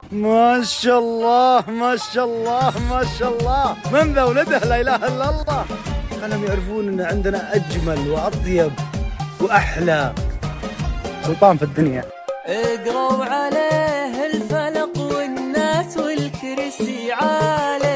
ما شاء الله ما شاء الله ما شاء الله، من ذا ولده لا اله الا الله. خلهم يعرفون ان عندنا اجمل واطيب واحلى سلطان في الدنيا. اقروا عليه الفلق والناس والكرسي عالي.